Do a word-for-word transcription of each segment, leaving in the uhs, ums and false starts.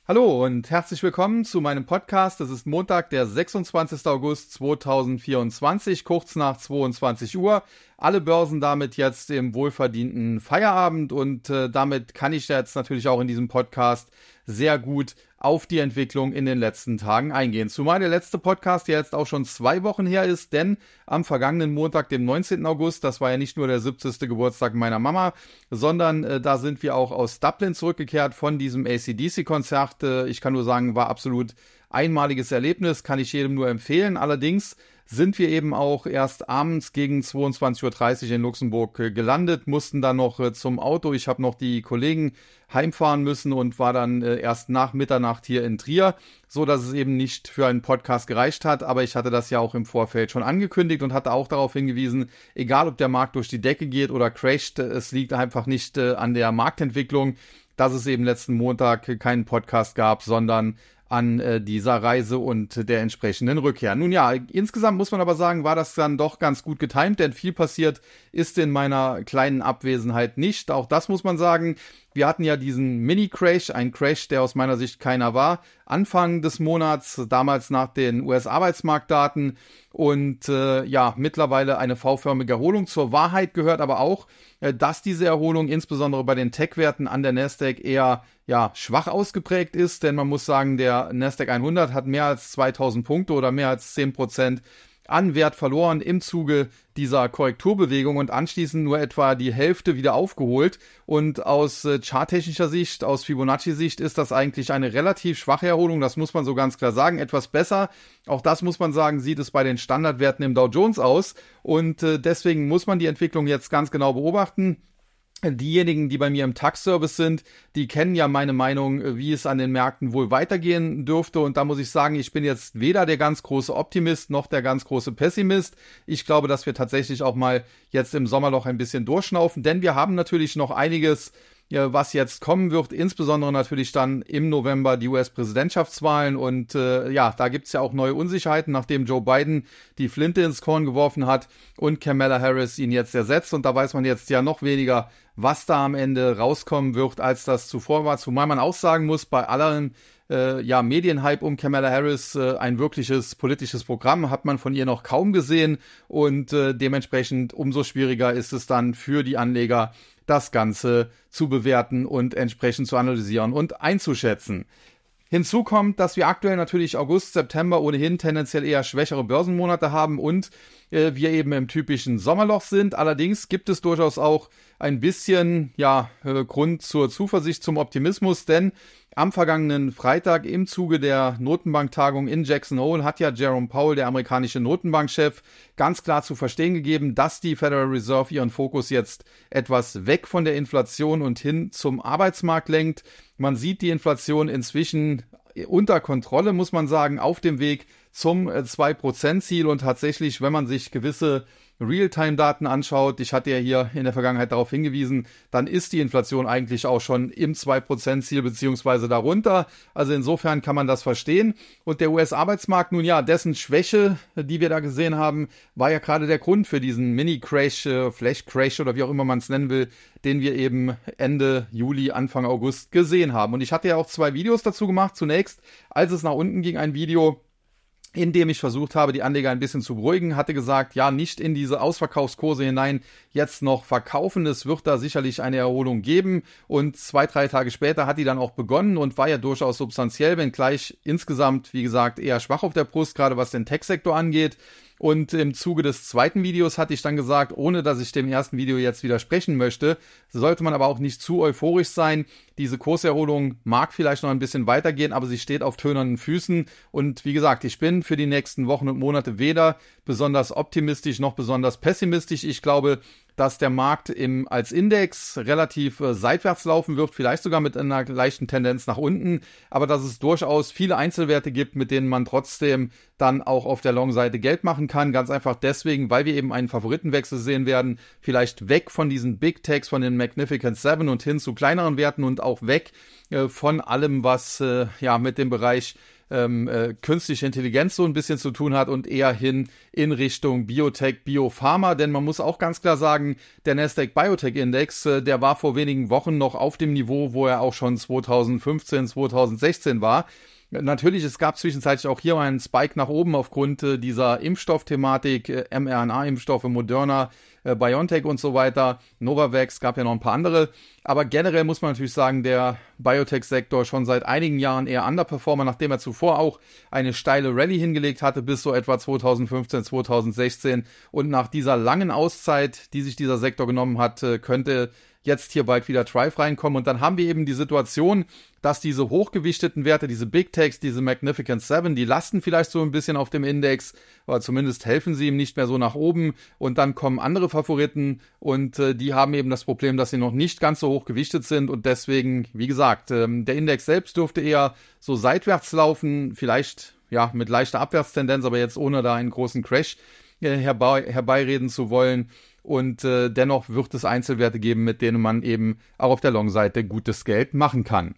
Hallo und herzlich willkommen zu meinem Podcast. Es ist Montag, der sechsundzwanzigster August zweitausendvierundzwanzig, kurz nach zweiundzwanzig Uhr. Alle Börsen damit jetzt im wohlverdienten Feierabend und äh, damit kann ich jetzt natürlich auch in diesem Podcast sehr gut auf die Entwicklung in den letzten Tagen eingehen. Zumal der letzte Podcast ja jetzt auch schon zwei Wochen her ist, denn am vergangenen Montag, dem neunzehnten August, das war ja nicht nur der siebzigste Geburtstag meiner Mama, sondern äh, da sind wir auch aus Dublin zurückgekehrt von diesem A C D C-Konzert. Äh, ich kann nur sagen, war absolut einmaliges Erlebnis, kann ich jedem nur empfehlen. Allerdings sind wir eben auch erst abends gegen zweiundzwanzig Uhr dreißig in Luxemburg äh, gelandet, mussten dann noch äh, zum Auto. Ich habe noch die Kollegen heimfahren müssen und war dann äh, erst nach Mitternacht hier in Trier, so dass es eben nicht für einen Podcast gereicht hat. Aber ich hatte das ja auch im Vorfeld schon angekündigt und hatte auch darauf hingewiesen, egal ob der Markt durch die Decke geht oder crasht, äh, es liegt einfach nicht äh, an der Marktentwicklung, dass es eben letzten Montag äh, keinen Podcast gab, sondern an äh, dieser Reise und der entsprechenden Rückkehr. Nun ja, insgesamt muss man aber sagen, war das dann doch ganz gut getimt, denn viel passiert ist in meiner kleinen Abwesenheit nicht. Auch das muss man sagen. Wir hatten ja diesen Mini-Crash, ein Crash, der aus meiner Sicht keiner war, Anfang des Monats, damals nach den U S-Arbeitsmarktdaten und äh, ja, mittlerweile eine V-förmige Erholung. Zur Wahrheit gehört aber auch, äh, dass diese Erholung insbesondere bei den Tech-Werten an der Nasdaq eher ja, schwach ausgeprägt ist, denn man muss sagen, der Nasdaq hundert hat mehr als zweitausend Punkte oder mehr als zehn Prozent an Wert verloren im Zuge dieser Korrekturbewegung und anschließend nur etwa die Hälfte wieder aufgeholt. Und aus äh, charttechnischer Sicht, aus Fibonacci-Sicht ist das eigentlich eine relativ schwache Erholung, das muss man so ganz klar sagen. Etwas besser, auch das muss man sagen, sieht es bei den Standardwerten im Dow Jones aus und äh, deswegen muss man die Entwicklung jetzt ganz genau beobachten. Diejenigen, die bei mir im Tax-Service sind, die kennen ja meine Meinung, wie es an den Märkten wohl weitergehen dürfte. Und da muss ich sagen, ich bin jetzt weder der ganz große Optimist noch der ganz große Pessimist. Ich glaube, dass wir tatsächlich auch mal jetzt im Sommerloch ein bisschen durchschnaufen, denn wir haben natürlich noch einiges, ja, was jetzt kommen wird, insbesondere natürlich dann im November die U S-Präsidentschaftswahlen und äh, ja, da gibt's ja auch neue Unsicherheiten, nachdem Joe Biden die Flinte ins Korn geworfen hat und Kamala Harris ihn jetzt ersetzt und da weiß man jetzt ja noch weniger, was da am Ende rauskommen wird, als das zuvor war, zumal man auch sagen muss, bei allen äh, ja, Medienhype um Kamala Harris, äh, ein wirkliches politisches Programm hat man von ihr noch kaum gesehen und äh, dementsprechend umso schwieriger ist es dann für die Anleger, das Ganze zu bewerten und entsprechend zu analysieren und einzuschätzen. Hinzu kommt, dass wir aktuell natürlich August, September ohnehin tendenziell eher schwächere Börsenmonate haben und äh, wir eben im typischen Sommerloch sind. Allerdings gibt es durchaus auch ein bisschen ja, äh, Grund zur Zuversicht, zum Optimismus, denn am vergangenen Freitag im Zuge der Notenbanktagung in Jackson Hole hat ja Jerome Powell, der amerikanische Notenbankchef, ganz klar zu verstehen gegeben, dass die Federal Reserve ihren Fokus jetzt etwas weg von der Inflation und hin zum Arbeitsmarkt lenkt. Man sieht die Inflation inzwischen unter Kontrolle, muss man sagen, auf dem Weg zum zwei Prozent Ziel und tatsächlich, wenn man sich gewisse Realtime-Daten anschaut, ich hatte ja hier in der Vergangenheit darauf hingewiesen, dann ist die Inflation eigentlich auch schon im zwei Prozent Ziel beziehungsweise darunter. Also insofern kann man das verstehen. Und der U S-Arbeitsmarkt, nun ja, dessen Schwäche, die wir da gesehen haben, war ja gerade der Grund für diesen Mini-Crash, äh, Flash-Crash oder wie auch immer man es nennen will, den wir eben Ende Juli, Anfang August gesehen haben. Und ich hatte ja auch zwei Videos dazu gemacht. Zunächst, als es nach unten ging, ein Video, in dem ich versucht habe, die Anleger ein bisschen zu beruhigen, hatte gesagt, ja, nicht in diese Ausverkaufskurse hinein jetzt noch verkaufen, es wird da sicherlich eine Erholung geben und zwei, drei Tage später hat die dann auch begonnen und war ja durchaus substanziell, wenngleich insgesamt, wie gesagt, eher schwach auf der Brust, gerade was den Tech-Sektor angeht. Und im Zuge des zweiten Videos hatte ich dann gesagt, ohne dass ich dem ersten Video jetzt widersprechen möchte, sollte man aber auch nicht zu euphorisch sein. Diese Kurserholung mag vielleicht noch ein bisschen weitergehen, aber sie steht auf tönernen Füßen. Und wie gesagt, ich bin für die nächsten Wochen und Monate weder besonders optimistisch noch besonders pessimistisch. Ich glaube, dass der Markt im, als Index relativ äh, seitwärts laufen wird, vielleicht sogar mit einer leichten Tendenz nach unten, aber dass es durchaus viele Einzelwerte gibt, mit denen man trotzdem dann auch auf der Long-Seite Geld machen kann, ganz einfach deswegen, weil wir eben einen Favoritenwechsel sehen werden, vielleicht weg von diesen Big Techs, von den Magnificent Seven und hin zu kleineren Werten und auch weg äh, von allem, was äh, ja mit dem Bereich ähm, äh, künstliche Intelligenz so ein bisschen zu tun hat und eher hin in Richtung Biotech, Biopharma, denn man muss auch ganz klar sagen, der Nasdaq Biotech Index, äh, der war vor wenigen Wochen noch auf dem Niveau, wo er auch schon zweitausendfünfzehn, zweitausendsechzehn war. Natürlich, es gab zwischenzeitlich auch hier mal einen Spike nach oben aufgrund äh, dieser Impfstoffthematik, äh, mRNA-Impfstoffe, Moderna, äh, BioNTech und so weiter, Novavax, gab ja noch ein paar andere. Aber generell muss man natürlich sagen, der Biotech-Sektor schon seit einigen Jahren eher Underperformer, nachdem er zuvor auch eine steile Rallye hingelegt hatte bis so etwa zweitausendfünfzehn, zweitausendsechzehn. Und nach dieser langen Auszeit, die sich dieser Sektor genommen hat, äh, könnte jetzt hier bald wieder Thrive reinkommen. Und dann haben wir eben die Situation, dass diese hochgewichteten Werte, diese Big Techs, diese Magnificent Seven, die lasten vielleicht so ein bisschen auf dem Index, aber zumindest helfen sie ihm nicht mehr so nach oben. Und dann kommen andere Favoriten und äh, die haben eben das Problem, dass sie noch nicht ganz so hoch gewichtet sind. Und deswegen, wie gesagt, ähm, der Index selbst dürfte eher so seitwärts laufen, vielleicht ja mit leichter Abwärtstendenz, aber jetzt ohne da einen großen Crash äh, herbei, herbeireden zu wollen. Und äh, dennoch wird es Einzelwerte geben, mit denen man eben auch auf der Long-Seite gutes Geld machen kann.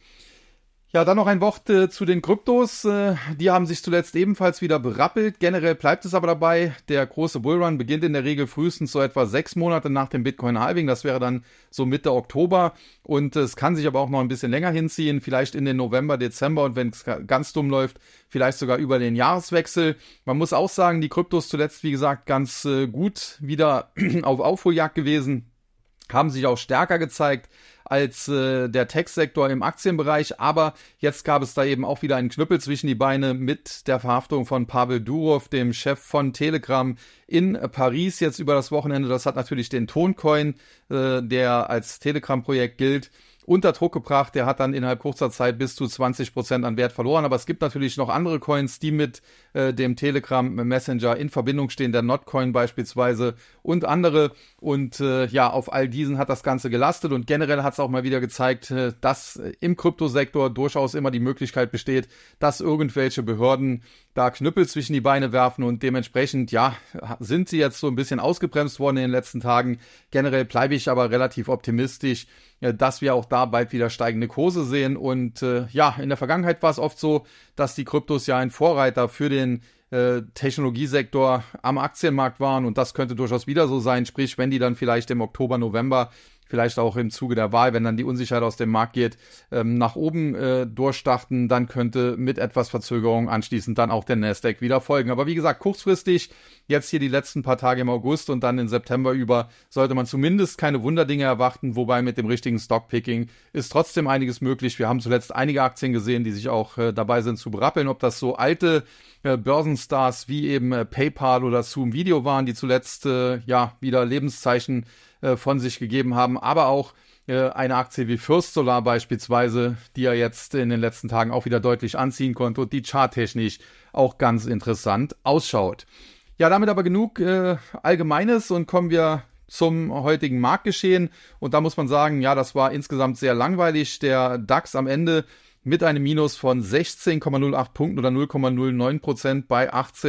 Ja, dann noch ein Wort äh, zu den Kryptos. Äh, die haben sich zuletzt ebenfalls wieder berappelt. Generell bleibt es aber dabei, der große Bullrun beginnt in der Regel frühestens so etwa sechs Monate nach dem Bitcoin-Halving. Das wäre dann so Mitte Oktober. Und äh, es kann sich aber auch noch ein bisschen länger hinziehen, vielleicht in den November, Dezember und wenn es ganz dumm läuft, vielleicht sogar über den Jahreswechsel. Man muss auch sagen, die Kryptos zuletzt, wie gesagt, ganz äh, gut wieder auf Aufholjagd gewesen, haben sich auch stärker gezeigt als äh, der Tech-Sektor im Aktienbereich, aber jetzt gab es da eben auch wieder einen Knüppel zwischen die Beine mit der Verhaftung von Pavel Durov, dem Chef von Telegram in Paris jetzt über das Wochenende. Das hat natürlich den Toncoin, äh, der als Telegram-Projekt gilt, unter Druck gebracht. Der hat dann innerhalb kurzer Zeit bis zu zwanzig Prozent an Wert verloren. Aber es gibt natürlich noch andere Coins, die mit äh, dem Telegram Messenger in Verbindung stehen, der Notcoin beispielsweise und andere. Und äh, ja, auf all diesen hat das Ganze gelastet. Und generell hat es auch mal wieder gezeigt, äh, dass im Kryptosektor durchaus immer die Möglichkeit besteht, dass irgendwelche Behörden da Knüppel zwischen die Beine werfen. Und dementsprechend, ja, sind sie jetzt so ein bisschen ausgebremst worden in den letzten Tagen. Generell bleibe ich aber relativ optimistisch, dass wir auch da bald wieder steigende Kurse sehen. Und äh, ja, in der Vergangenheit war es oft so, dass die Kryptos ja ein Vorreiter für den äh, Technologiesektor am Aktienmarkt waren. Und das könnte durchaus wieder so sein. Sprich, wenn die dann vielleicht im Oktober, November, vielleicht auch im Zuge der Wahl, wenn dann die Unsicherheit aus dem Markt geht, ähm, nach oben äh, durchstarten, dann könnte mit etwas Verzögerung anschließend dann auch der Nasdaq wieder folgen. Aber wie gesagt, kurzfristig, jetzt hier die letzten paar Tage im August und dann im September über, sollte man zumindest keine Wunderdinge erwarten, wobei mit dem richtigen Stockpicking ist trotzdem einiges möglich. Wir haben zuletzt einige Aktien gesehen, die sich auch äh, dabei sind zu berappeln, ob das so alte äh, Börsenstars wie eben äh, PayPal oder Zoom Video waren, die zuletzt äh, ja wieder Lebenszeichen von sich gegeben haben, aber auch äh, eine Aktie wie First Solar beispielsweise, die ja jetzt in den letzten Tagen auch wieder deutlich anziehen konnte und die charttechnisch auch ganz interessant ausschaut. Ja, damit aber genug äh, Allgemeines und kommen wir zum heutigen Marktgeschehen. Und da muss man sagen, ja, das war insgesamt sehr langweilig. Der DAX am Ende mit einem Minus von sechzehn Komma null acht Punkten oder null Komma null neun Prozent bei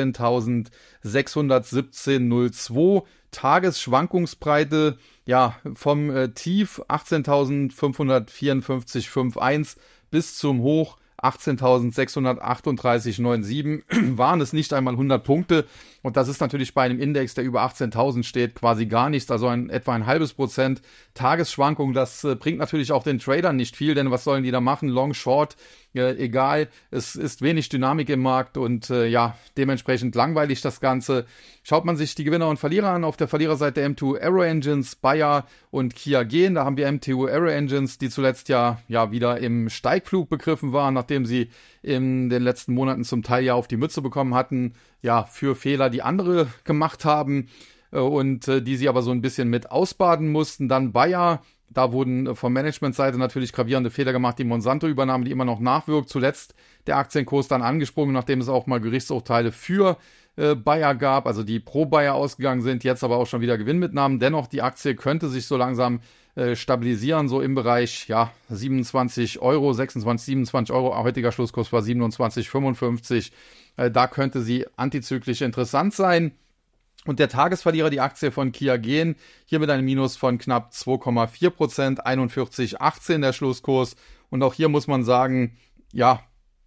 achtzehntausendsechshundertsiebzehn Komma null zwei. Tagesschwankungsbreite, ja, vom äh, Tief achtzehntausendfünfhundertvierundfünfzig Komma einundfünfzig bis zum Hoch achtzehntausendsechshundertachtunddreißig Komma siebenundneunzig waren es nicht einmal hundert Punkte. Und das ist natürlich bei einem Index, der über achtzehntausend steht, quasi gar nichts, also ein, etwa ein halbes Prozent Tagesschwankung. Das äh, bringt natürlich auch den Tradern nicht viel, denn was sollen die da machen? Long, Short, äh, egal. Es ist wenig Dynamik im Markt und äh, ja, dementsprechend langweilig das Ganze. Schaut man sich die Gewinner und Verlierer an, auf der Verliererseite M zwei Aero Engines, Bayer und Kia gehen. Da haben wir M zwei Aero Engines, die zuletzt ja, ja wieder im Steigflug begriffen waren, nachdem sie in den letzten Monaten zum Teil ja auf die Mütze bekommen hatten, ja, für Fehler, die andere gemacht haben äh, und äh, die sie aber so ein bisschen mit ausbaden mussten. Dann Bayer, da wurden äh, von Managementseite natürlich gravierende Fehler gemacht, die Monsanto-Übernahme, die immer noch nachwirkt. Zuletzt der Aktienkurs dann angesprungen, nachdem es auch mal Gerichtsurteile für äh, Bayer gab, also die pro Bayer ausgegangen sind, jetzt aber auch schon wieder Gewinnmitnahmen. Dennoch, die Aktie könnte sich so langsam äh, stabilisieren, so im Bereich, ja, siebenundzwanzig Euro, sechsundzwanzig, siebenundzwanzig Euro, heutiger Schlusskurs war siebenundzwanzig Komma fünfundfünfzig. Äh, da könnte sie antizyklisch interessant sein. Und der Tagesverlierer, die Aktie von Kia gehen, hier mit einem Minus von knapp zwei Komma vier Prozent, einundvierzig Komma achtzehn der Schlusskurs. Und auch hier muss man sagen, ja,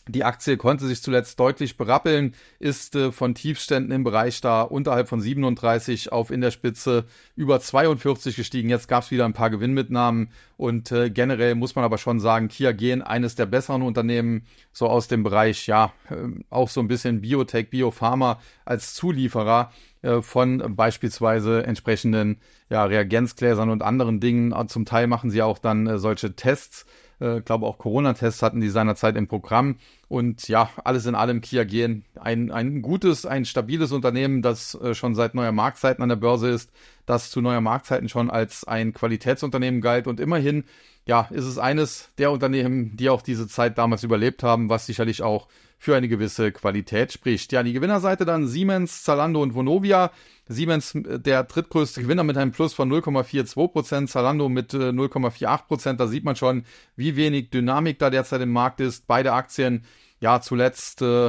Die Aktie konnte sich zuletzt deutlich berappeln, ist äh, von Tiefständen im Bereich da unterhalb von siebenunddreißig auf in der Spitze über zweiundvierzig gestiegen. Jetzt gab es wieder ein paar Gewinnmitnahmen und äh, generell muss man aber schon sagen, QIAGEN, eines der besseren Unternehmen, so aus dem Bereich, ja, äh, auch so ein bisschen Biotech, Biopharma als Zulieferer äh, von beispielsweise entsprechenden ja, Reagenzgläsern und anderen Dingen. Zum Teil machen sie auch dann äh, solche Tests. Ich äh, glaube auch Corona-Tests hatten die seinerzeit im Programm. Und ja, alles in allem QIAGEN, ein, ein gutes, ein stabiles Unternehmen, das äh, schon seit neuer Marktzeiten an der Börse ist, das zu neuer Marktzeiten schon als ein Qualitätsunternehmen galt. Und immerhin, ja, ist es eines der Unternehmen, die auch diese Zeit damals überlebt haben, was sicherlich auch für eine gewisse Qualität spricht. Ja, die Gewinnerseite dann Siemens, Zalando und Vonovia. Siemens der drittgrößte Gewinner mit einem Plus von null Komma zweiundvierzig Prozent, Zalando mit äh, null Komma achtzig Prozent. Da sieht man schon, wie wenig Dynamik da derzeit im Markt ist. Beide Aktien, ja, zuletzt, äh,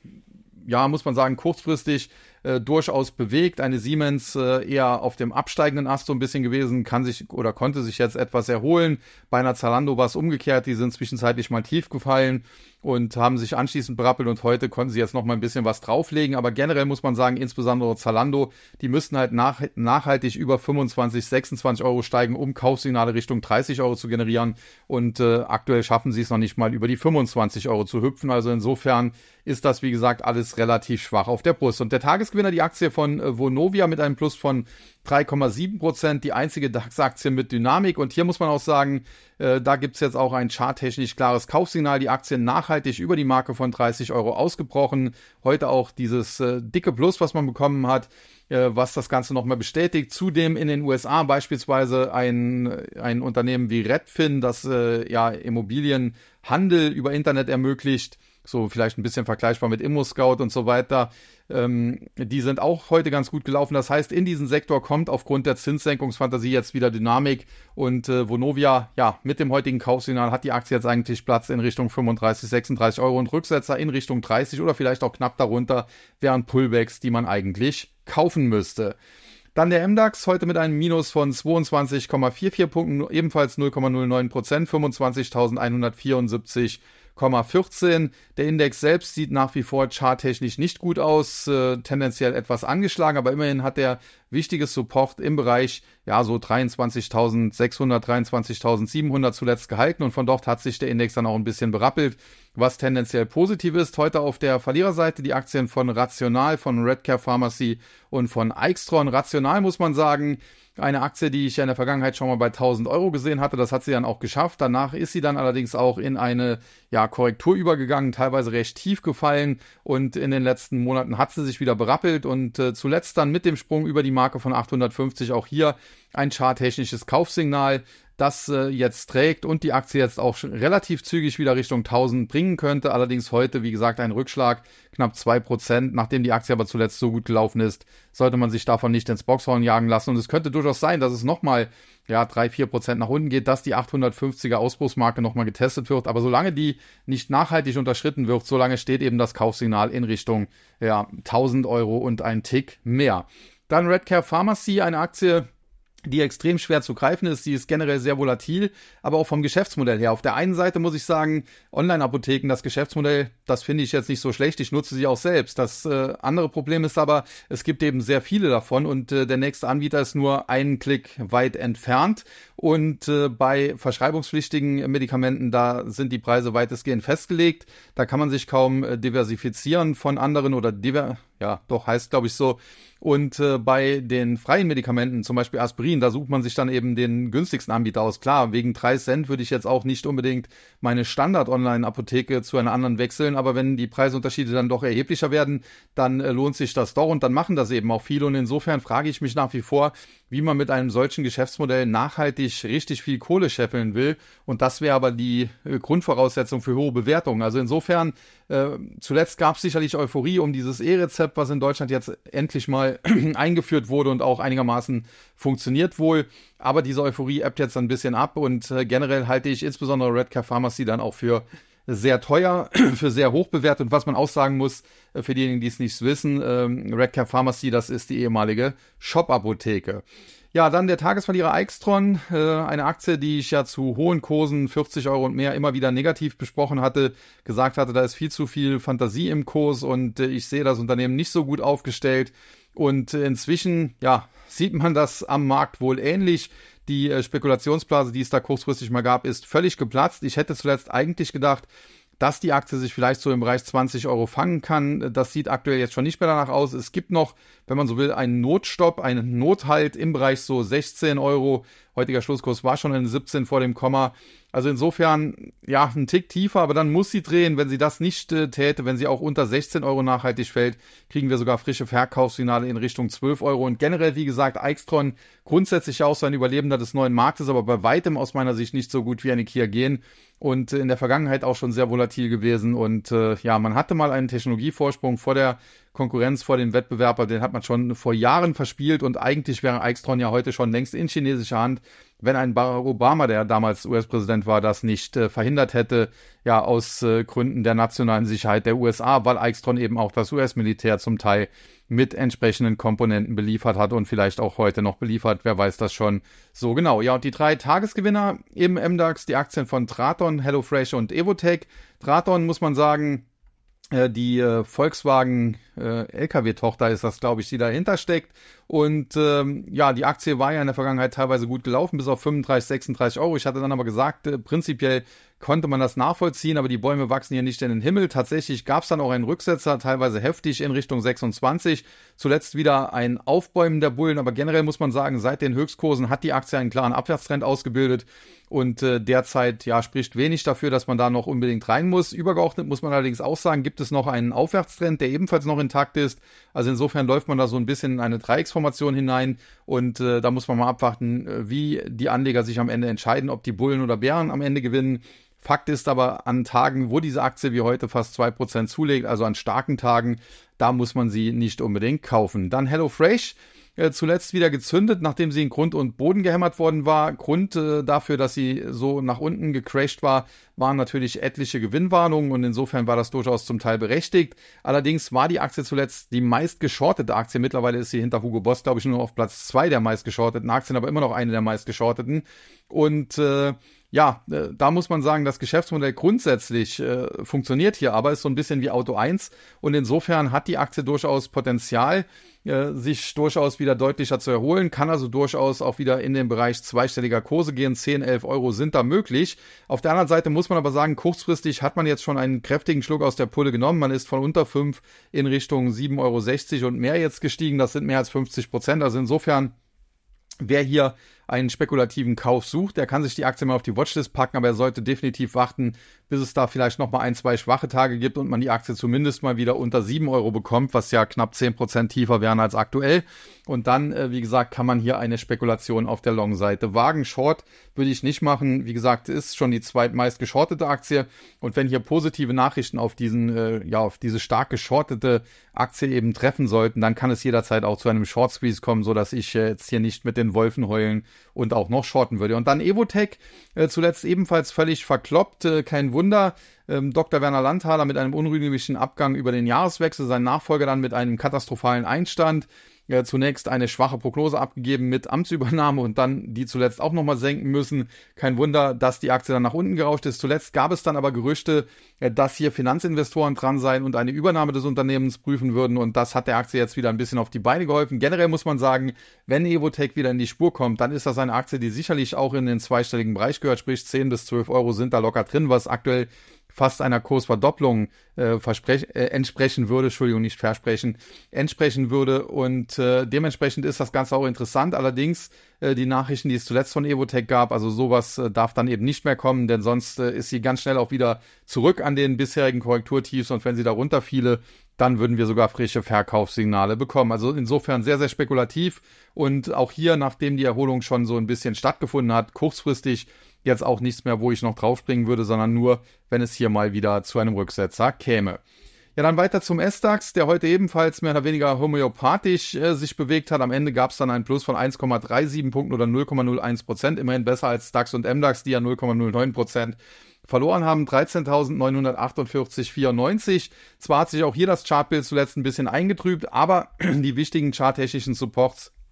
ja, muss man sagen, kurzfristig äh, durchaus bewegt. Eine Siemens äh, eher auf dem absteigenden Ast so ein bisschen gewesen, kann sich oder konnte sich jetzt etwas erholen. Bei einer Zalando war es umgekehrt, die sind zwischenzeitlich mal tief gefallen und haben sich anschließend berappelt und heute konnten sie jetzt noch mal ein bisschen was drauflegen. Aber generell muss man sagen, insbesondere Zalando, die müssten halt nach, nachhaltig über fünfundzwanzig, sechsundzwanzig Euro steigen, um Kaufsignale Richtung dreißig Euro zu generieren. Und äh, aktuell schaffen sie es noch nicht mal über die fünfundzwanzig Euro zu hüpfen. Also insofern ist das, wie gesagt, alles relativ schwach auf der Brust. Und der Tagesgewinner, die Aktie von äh, Vonovia mit einem Plus von drei Komma sieben Prozent, die einzige DAX-Aktie mit Dynamik. Und hier muss man auch sagen, äh, da gibt es jetzt auch ein charttechnisch klares Kaufsignal. Die Aktie nachhaltig über die Marke von dreißig Euro ausgebrochen. Heute auch dieses äh, dicke Plus, was man bekommen hat, äh, was das Ganze nochmal bestätigt. Zudem in den U S A beispielsweise ein, ein Unternehmen wie Redfin, das äh, ja Immobilienhandel über Internet ermöglicht. So vielleicht ein bisschen vergleichbar mit ImmoScout und so weiter. Ähm, die sind auch heute ganz gut gelaufen. Das heißt, in diesen Sektor kommt aufgrund der Zinssenkungsfantasie jetzt wieder Dynamik. Und äh, Vonovia, ja, mit dem heutigen Kaufsignal hat die Aktie jetzt eigentlich Platz in Richtung fünfunddreißig, sechsunddreißig Euro und Rücksetzer in Richtung dreißig oder vielleicht auch knapp darunter, wären Pullbacks, die man eigentlich kaufen müsste. Dann der M DAX heute mit einem Minus von zweiundzwanzig Komma vierundvierzig Punkten, ebenfalls null Komma null neun Prozent, fünfundzwanzigtausendeinhundertvierundsiebzig Komma vierzehn. Der Index selbst sieht nach wie vor charttechnisch nicht gut aus, äh, tendenziell etwas angeschlagen, aber immerhin hat der wichtiges Support im Bereich, ja, so dreiundzwanzigtausendsechshundert, dreiundzwanzigtausendsiebenhundert zuletzt gehalten und von dort hat sich der Index dann auch ein bisschen berappelt, was tendenziell positiv ist. Heute auf der Verliererseite die Aktien von Rational, von Redcare Pharmacy und von Aixtron. Rational muss man sagen, eine Aktie, die ich ja in der Vergangenheit schon mal bei tausend Euro gesehen hatte, das hat sie dann auch geschafft. Danach ist sie dann allerdings auch in eine ja, Korrektur übergegangen, teilweise recht tief gefallen und in den letzten Monaten hat sie sich wieder berappelt und äh, zuletzt dann mit dem Sprung über die Marke von achthundertfünfzig auch hier ein charttechnisches Kaufsignal, das äh, jetzt trägt und die Aktie jetzt auch schon relativ zügig wieder Richtung tausend bringen könnte. Allerdings heute, wie gesagt, ein Rückschlag, knapp zwei Prozent. Nachdem die Aktie aber zuletzt so gut gelaufen ist, sollte man sich davon nicht ins Boxhorn jagen lassen. Und es könnte durchaus sein, dass es nochmal ja, drei bis vier Prozent nach unten geht, dass die achthundertfünfziger Ausbruchsmarke nochmal getestet wird. Aber solange die nicht nachhaltig unterschritten wird, solange steht eben das Kaufsignal in Richtung ja, tausend Euro und ein Tick mehr. Dann Redcare Pharmacy, eine Aktie, die extrem schwer zu greifen ist, die ist generell sehr volatil, aber auch vom Geschäftsmodell her. Auf der einen Seite muss ich sagen, Online-Apotheken, das Geschäftsmodell, das finde ich jetzt nicht so schlecht, ich nutze sie auch selbst. Das äh, andere Problem ist aber, es gibt eben sehr viele davon und äh, der nächste Anbieter ist nur einen Klick weit entfernt und äh, bei verschreibungspflichtigen Medikamenten, da sind die Preise weitestgehend festgelegt, da kann man sich kaum äh, diversifizieren von anderen oder diver ja, doch heißt glaube ich so. Und äh, bei den freien Medikamenten, zum Beispiel Aspirin, da sucht man sich dann eben den günstigsten Anbieter aus. Klar, wegen drei Cent würde ich jetzt auch nicht unbedingt meine Standard-Online-Apotheke zu einer anderen wechseln, aber wenn die Preisunterschiede dann doch erheblicher werden, dann äh, lohnt sich das doch und dann machen das eben auch viele. Und insofern frage ich mich nach wie vor, wie man mit einem solchen Geschäftsmodell nachhaltig richtig viel Kohle scheffeln will. Und das wäre aber die äh, Grundvoraussetzung für hohe Bewertungen. Also insofern, äh, zuletzt gab es sicherlich Euphorie um dieses E-Rezept, was in Deutschland jetzt endlich mal eingeführt wurde und auch einigermaßen funktioniert wohl. Aber diese Euphorie ebbt jetzt ein bisschen ab und äh, generell halte ich insbesondere Redcare Pharmacy dann auch für sehr teuer, für sehr hoch bewertet. Und was man auch sagen muss, äh, für diejenigen, die es nicht wissen, ähm, Redcare Pharmacy, das ist die ehemalige Shop-Apotheke. Ja, dann der Tagesverlierer Aixtron, äh, eine Aktie, die ich ja zu hohen Kursen, vierzig Euro und mehr, immer wieder negativ besprochen hatte, gesagt hatte, da ist viel zu viel Fantasie im Kurs und äh, ich sehe das Unternehmen nicht so gut aufgestellt. Und äh, inzwischen, ja, sieht man das am Markt wohl ähnlich. Die äh, Spekulationsblase, die es da kurzfristig mal gab, ist völlig geplatzt. Ich hätte zuletzt eigentlich gedacht, dass die Aktie sich vielleicht so im Bereich zwanzig Euro fangen kann. Das sieht aktuell jetzt schon nicht mehr danach aus. Es gibt noch, wenn man so will, einen Notstopp, einen Nothalt im Bereich so sechzehn Euro. Heutiger Schlusskurs war schon in siebzehn vor dem Komma. Also insofern, ja, ein Tick tiefer, aber dann muss sie drehen. Wenn sie das nicht äh, täte, wenn sie auch unter sechzehn Euro nachhaltig fällt, kriegen wir sogar frische Verkaufssignale in Richtung zwölf Euro. Und generell, wie gesagt, Aixtron grundsätzlich auch so ein Überlebender des neuen Marktes, aber bei weitem aus meiner Sicht nicht so gut wie eine Kia Gen. Und in der Vergangenheit auch schon sehr volatil gewesen. Und äh, ja, man hatte mal einen Technologievorsprung vor der Konkurrenz, vor dem Wettbewerber, den hat man schon vor Jahren verspielt. Und eigentlich wäre Aixtron ja heute schon längst in chinesischer Hand, wenn ein Barack Obama, der damals U S-Präsident war, das nicht äh, verhindert hätte, ja, aus äh, Gründen der nationalen Sicherheit der U S A, weil Aixtron eben auch das U S-Militär zum Teil mit entsprechenden Komponenten beliefert hat und vielleicht auch heute noch beliefert, wer weiß das schon so genau. Ja, und die drei Tagesgewinner im M DAX, die Aktien von Traton, HelloFresh und Evotec. Traton, muss man sagen, die äh, Volkswagen äh, L K W-Tochter ist das, glaube ich, die dahinter steckt. Und ähm, ja, die Aktie war ja in der Vergangenheit teilweise gut gelaufen, bis auf fünfunddreißig, sechsunddreißig Euro. Ich hatte dann aber gesagt, äh, prinzipiell konnte man das nachvollziehen, aber die Bäume wachsen hier nicht in den Himmel. Tatsächlich gab es dann auch einen Rücksetzer, teilweise heftig in Richtung sechsundzwanzig. Zuletzt wieder ein Aufbäumen der Bullen, aber generell muss man sagen, seit den Höchstkursen hat die Aktie einen klaren Abwärtstrend ausgebildet. Und äh, derzeit ja spricht wenig dafür, dass man da noch unbedingt rein muss. Übergeordnet muss man allerdings auch sagen, gibt es noch einen Aufwärtstrend, der ebenfalls noch intakt ist. Also insofern läuft man da so ein bisschen in eine Dreiecksformation hinein. Und äh, da muss man mal abwarten, äh, wie die Anleger sich am Ende entscheiden, ob die Bullen oder Bären am Ende gewinnen. Fakt ist aber, an Tagen, wo diese Aktie wie heute fast zwei Prozent zulegt, also an starken Tagen, da muss man sie nicht unbedingt kaufen. Dann HelloFresh. Äh, zuletzt wieder gezündet, nachdem sie in Grund und Boden gehämmert worden war. Grund äh, dafür, dass sie so nach unten gecrashed war, waren natürlich etliche Gewinnwarnungen und insofern war das durchaus zum Teil berechtigt. Allerdings war die Aktie zuletzt die meist geschortete Aktie. Mittlerweile ist sie hinter Hugo Boss, glaube ich, nur auf Platz zwei der meist geschorteten Aktien, aber immer noch eine der meist geschorteten. Und äh, ja, äh, da muss man sagen, das Geschäftsmodell grundsätzlich äh, funktioniert hier, aber ist so ein bisschen wie Auto eins und insofern hat die Aktie durchaus Potenzial, äh, sich durchaus wieder deutlicher zu erholen, kann also durchaus auch wieder in den Bereich zweistelliger Kurse gehen, zehn, elf Euro sind da möglich. Auf der anderen Seite muss man aber sagen, kurzfristig hat man jetzt schon einen kräftigen Schluck aus der Pulle genommen, man ist von unter fünf in Richtung sieben Euro sechzig und mehr jetzt gestiegen, das sind mehr als fünfzig Prozent, also insofern, wer hier einen spekulativen Kauf sucht, der kann sich die Aktie mal auf die Watchlist packen, aber er sollte definitiv warten, bis es da vielleicht nochmal ein, zwei schwache Tage gibt und man die Aktie zumindest mal wieder unter sieben Euro bekommt, was ja knapp zehn Prozent tiefer wären als aktuell. Und dann, äh, wie gesagt, kann man hier eine Spekulation auf der Long-Seite wagen. Short würde ich nicht machen. Wie gesagt, ist schon die zweitmeist geschortete Aktie. Und wenn hier positive Nachrichten auf diesen, äh, ja, auf diese stark geschortete Aktie eben treffen sollten, dann kann es jederzeit auch zu einem Short Squeeze kommen, so dass ich äh, jetzt hier nicht mit den Wolfen heulen und auch noch shorten würde. Und dann Evotec, äh, zuletzt ebenfalls völlig verkloppt, äh, kein Wunder. Ähm, Doktor Werner Landthaler mit einem unrühmlichen Abgang über den Jahreswechsel, sein Nachfolger dann mit einem katastrophalen Einstand. Äh, zunächst eine schwache Prognose abgegeben mit Amtsübernahme und dann die zuletzt auch nochmal senken müssen. Kein Wunder, dass die Aktie dann nach unten gerauscht ist. Zuletzt gab es dann aber Gerüchte, äh, dass hier Finanzinvestoren dran seien und eine Übernahme des Unternehmens prüfen würden und das hat der Aktie jetzt wieder ein bisschen auf die Beine geholfen. Generell muss man sagen, wenn Evotec wieder in die Spur kommt, dann ist das eine Aktie, die sicherlich auch in den zweistelligen Bereich gehört, sprich zehn bis zwölf Euro sind da locker drin, was aktuell fast einer Kursverdopplung äh, versprech- äh, entsprechen würde, Entschuldigung, nicht versprechen, entsprechen würde und äh, dementsprechend ist das Ganze auch interessant, allerdings äh, die Nachrichten, die es zuletzt von Evotec gab, also sowas äh, darf dann eben nicht mehr kommen, denn sonst äh, ist sie ganz schnell auch wieder zurück an den bisherigen Korrekturtiefs und wenn sie da runterfiele, dann würden wir sogar frische Verkaufssignale bekommen. Also insofern sehr, sehr spekulativ und auch hier, nachdem die Erholung schon so ein bisschen stattgefunden hat, kurzfristig jetzt auch nichts mehr, wo ich noch draufspringen würde, sondern nur, wenn es hier mal wieder zu einem Rücksetzer käme. Ja, dann weiter zum S DAX, der heute ebenfalls mehr oder weniger homöopathisch äh, sich bewegt hat. Am Ende gab es dann einen Plus von eins Komma siebenunddreißig Punkten oder null Komma null eins Prozent. Immerhin besser als DAX und M DAX, die ja null Komma null neun Prozent verloren haben. dreizehntausendneunhundertachtundvierzig Komma vierundneunzig. Zwar hat sich auch hier das Chartbild zuletzt ein bisschen eingetrübt, aber die wichtigen charttechnischen Supports